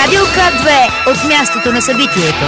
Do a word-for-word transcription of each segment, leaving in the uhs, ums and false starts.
Радио К две от мястото на събитието.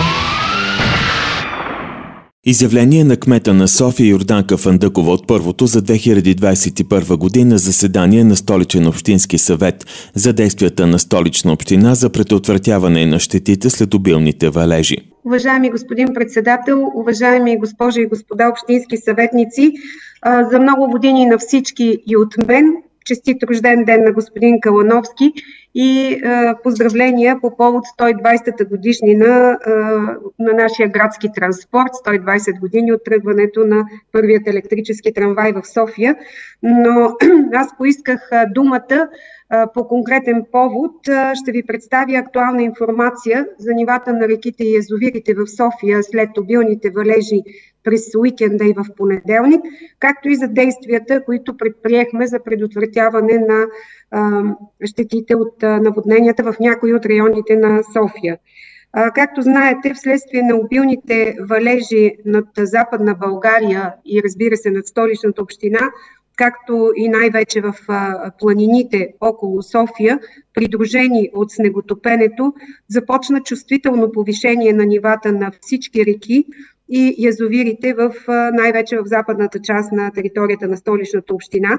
Изявление на кмета на София Йорданка Фандъкова от първото за две хиляди двадесет и първа година заседание на Столичен общински съвет за действията на Столична община за предотвратяване на щетите след обилните валежи. Уважаеми господин председател, уважаеми госпожи и господа общински съветници, за много години на всички и от мен, честит рожден ден на господин Калановски и поздравления по повод сто и двадесета годишнина на нашия градски транспорт, сто и двадесет години от тръгването на първият електрически трамвай в София. Но аз поисках думата по конкретен повод. Ще ви представя актуална информация за нивата на реките и язовирите в София след обилните валежи през уикенда и в понеделник, както и за действията, които предприехме за предотвратяване на а, щетите от а, наводненията в някои от районите на София. А, както знаете, вследствие на обилните валежи над Западна България и разбира се над Столичната община, както и най-вече в а, планините около София, придружени от снеготопенето, започна чувствително повишение на нивата на всички реки и язовирите, в, най-вече в западната част на територията на Столичната община.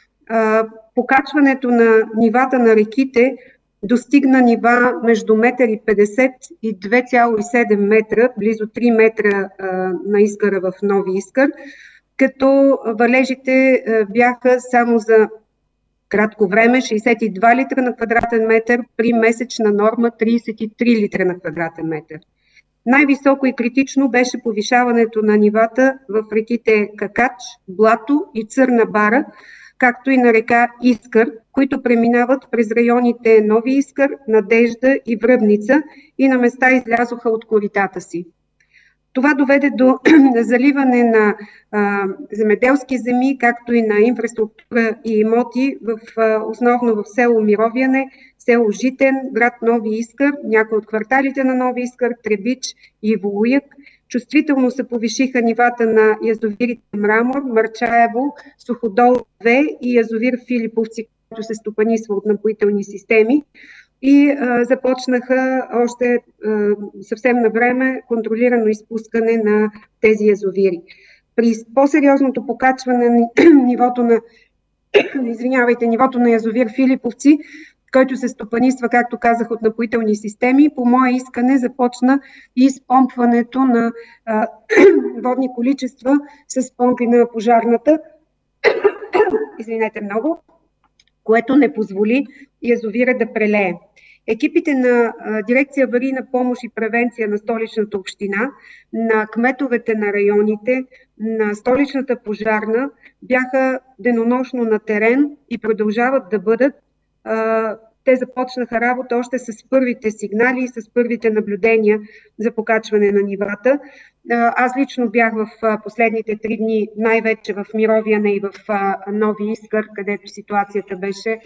Покачването на нивата на реките достигна нива между метър и петдесет и две цяло и седем метра, близо три метра на Искъра в Нови Искър, като валежите бяха само за кратко време шейсет и два литра на квадратен метър при месечна норма тридесет и три литра на квадратен метър. Най-високо и критично беше повишаването на нивата в реките Какач, Блато и Църна бара, както и на река Искър, които преминават през районите Нови Искър, Надежда и Връбница и на места излязоха от коритата си. Това доведе до заливане на а, земеделски земи, както и на инфраструктура и имоти, в, а, основно в село Мировяне, село Житен, град Нови Искър, някои от кварталите на Нови Искър, Требич и Волуяк. Чувствително се повишиха нивата на язовирите Мрамор, Мърчаево, Суходол две и язовир Филиповци, който се стопанисва от напоителни системи. И а, започнаха още а, съвсем на време контролирано изпускане на тези язовири. При по-сериозното покачване на нивото на, извинявайте, нивото на язовир Филиповци, който се стопанисва, както казах, от напоителни системи, по мое искане започна и изпомпването на а, водни количества с помпи на пожарната. Извинете много. Което не позволи язовира да прелее. Екипите на а, дирекция аварийна помощ и превенция на Столичната община, на кметовете на районите, на Столичната пожарна бяха денонощно на терен и продължават да бъдат. А, те започнаха работа още с първите сигнали и с първите наблюдения за покачване на нивата. Аз лично бях в последните три дни, най-вече в Мировяне и в Нови Искър, където ситуацията беше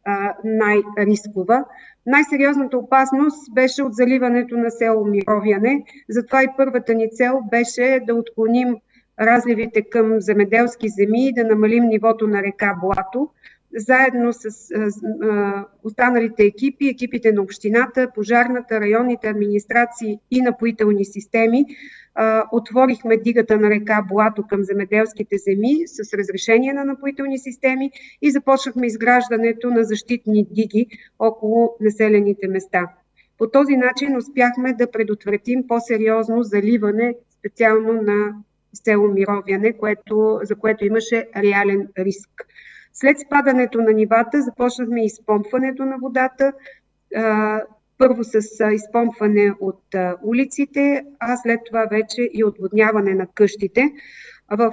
най-рискова. Най-сериозната опасност беше от заливането на село Мировяне. Затова и първата ни цел беше да отклоним разливите към земеделски земи и да намалим нивото на река Блато. Заедно с а, останалите екипи, екипите на общината, пожарната, районните администрации и напоителни системи, а, отворихме дигата на река Блато към земеделските земи с разрешение на напоителни системи и започнахме изграждането на защитни диги около населените места. По този начин успяхме да предотвратим по-сериозно заливане специално на село Мировяне, което, за което имаше реален риск. След спадането на нивата започнахме изпомпването на водата, първо с изпомпване от улиците, а след това вече и отводняване на къщите. В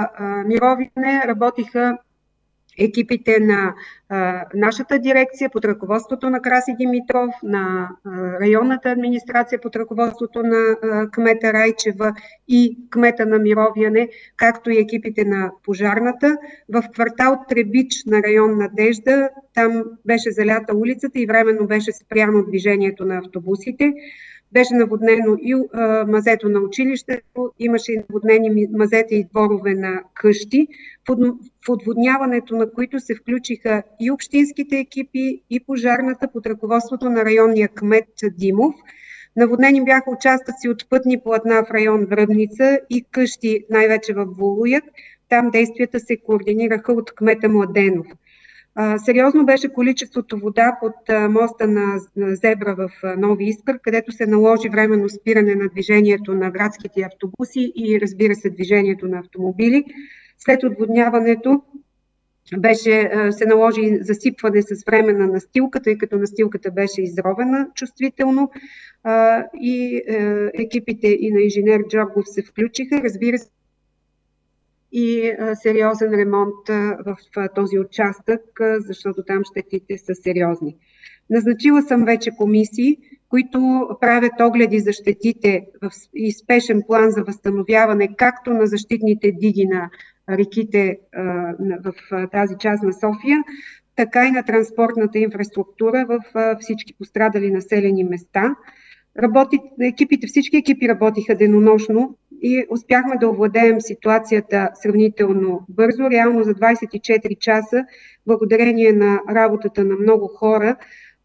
Мировяне работиха екипите на а, нашата дирекция под ръководството на Краси Димитров, на а, районната администрация под ръководството на а, кмета Райчева и кмета на Мировяне, както и екипите на пожарната. В квартал Требич на район Надежда, там беше залята улицата и временно беше спряно движението на автобусите. Беше наводнено и а, мазето на училището, имаше и наводнени мазета и дворове на къщи. В, в отводняването на които се включиха и общинските екипи, и пожарната под ръководството на районния кмет Димов. Наводнени бяха участъци от пътни платна в район Връбница и къщи, най-вече в Волуяк. Там действията се координираха от кмета Младенов. А, сериозно беше количеството вода под а, моста на, на Зебра в а, Нови Искър, където се наложи временно спиране на движението на градските автобуси и, разбира се, движението на автомобили. След отводняването беше, а, се наложи засипване с временна настилка, тъй като настилката беше изровена чувствително а, и а, екипите и на инженер Джоргов се включиха. Разбира се, и а, сериозен ремонт а, в а, този участък, а, защото там щетите са сериозни. Назначила съм вече комисии, които правят огледи за щетите в, и спешен план за възстановяване както на защитните диги на реките а, в а, тази част на София, така и на транспортната инфраструктура в а, всички пострадали населени места. Работи, екипите, всички екипи работиха денонощно и успяхме да овладеем ситуацията сравнително бързо. Реално за двадесет и четири часа, благодарение на работата на много хора,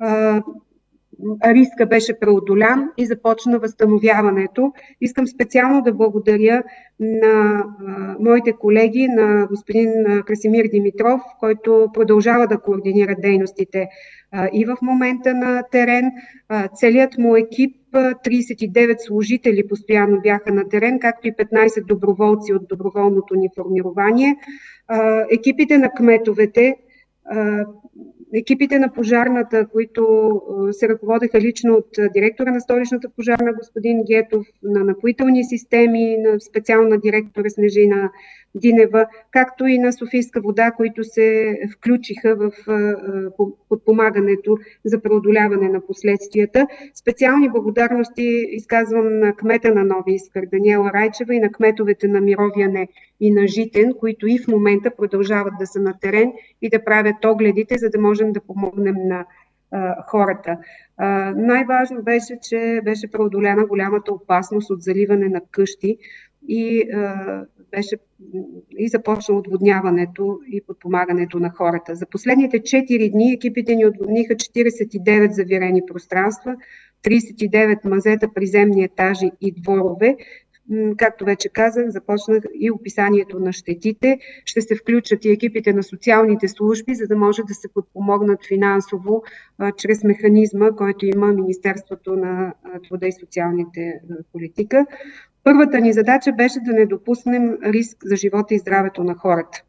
риска беше преодолян и започна възстановяването. Искам специално да благодаря на а, моите колеги, на господин Красимир Димитров, който продължава да координира дейностите а, и в момента на терен. А, целият му екип, тридесет и девет служители постоянно бяха на терен, както и петнадесет доброволци от доброволното ни формирование. А, екипите на кметовете, а, екипите на пожарната, които се ръководеха лично от директора на столичната пожарна господин Гетов, на напоителни системи, на специална директора Снежина Динева, както и на Софийска вода, които се включиха в подпомагането за преодоляване на последствията. Специални благодарности изказвам на кмета на Нови Искър Даниела Райчева и на кметовете на Мировяне и на Житен, които и в момента продължават да са на терен и да правят огледите, за да можем да помогнем на а, хората. А, най-важно беше, че беше преодоляна голямата опасност от заливане на къщи и а, беше и започна отводняването и подпомагането на хората. За последните четири дни екипите ни отводниха четиридесет и девет завирени пространства, тридесет и девет мазета, приземни етажи и дворове. Както вече казах, започнах и описанието на щетите. Ще се включат и екипите на социалните служби, за да може да се подпомогнат финансово а, чрез механизма, който има Министерството на труда и социалните политика. Първата ни задача беше да не допуснем риск за живота и здравето на хората,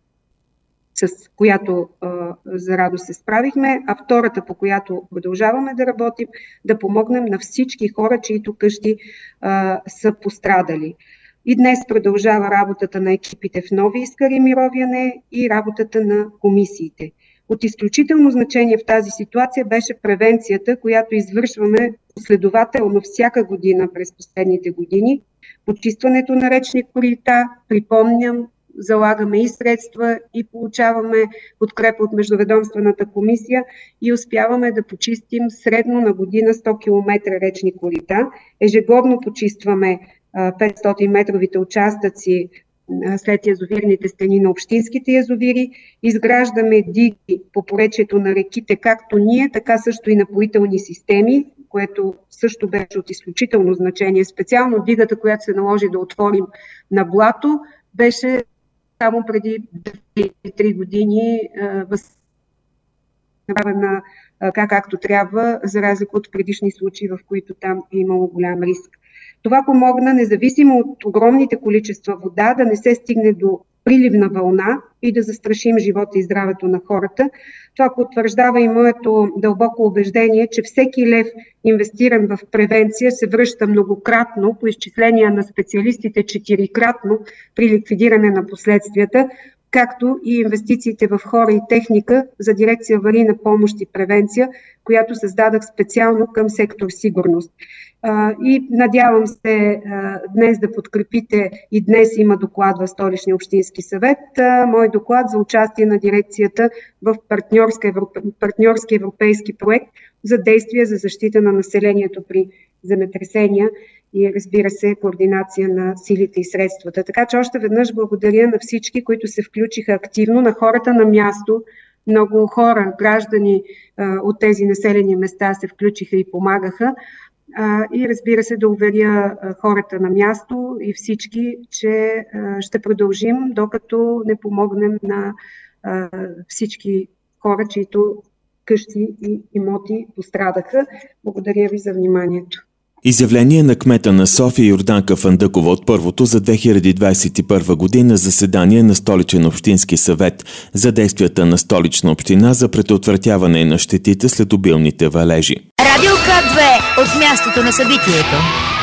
с която а, за радост се справихме, а втората, по която продължаваме да работим, да помогнем на всички хора, чието къщи а, са пострадали. И днес продължава работата на екипите в Нови Искър и Мировяне и работата на комисиите. От изключително значение в тази ситуация беше превенцията, която извършваме последователно всяка година през последните години. Почистването на речни корита, припомням, залагаме и средства и получаваме подкрепа от Междуведомствената комисия и успяваме да почистим средно на година сто километра речни корита. Ежегодно почистваме петстотин метровите участъци след язовирните стени на общинските язовири. Изграждаме диги по поречието на реките, както ние, така също и напоителни системи, което също беше от изключително значение. Специално дигата, която се наложи да отворим на Блато, беше само преди две-три години направена така както трябва, за разлика от предишни случаи, в които там е имало голям риск. Това помогна, независимо от огромните количества вода, да не се стигне до приливна вълна и да застрашим живота и здравето на хората. Това потвърждава и моето дълбоко убеждение, че всеки лев, инвестиран в превенция, се връща многократно, по изчисления на специалистите четирикратно при ликвидиране на последствията, както и инвестициите в хора и техника за дирекция аварийна помощ и превенция, която създадах специално към сектор сигурност. И надявам се днес да подкрепите, и днес има доклад в Столичния общински съвет, мой доклад за участие на дирекцията в партньорски европейски проект за действие за защита на населението при земетресения и, разбира се, координация на силите и средствата. Така че още веднъж благодаря на всички, които се включиха активно, на хората на място. Много хора, граждани от тези населени места се включиха и помагаха. И, разбира се, да уверя хората на място и всички, че ще продължим, докато не помогнем на всички хора, чието къщи и имоти пострадаха. Благодаря ви за вниманието. Изявление на кмета на София Йорданка Фандъкова от първото за две хиляди двадесет и първа година заседание на Столичен общински съвет за действията на Столична община за предотвратяване на щетите след обилните валежи. Радио К две от мястото на събитието.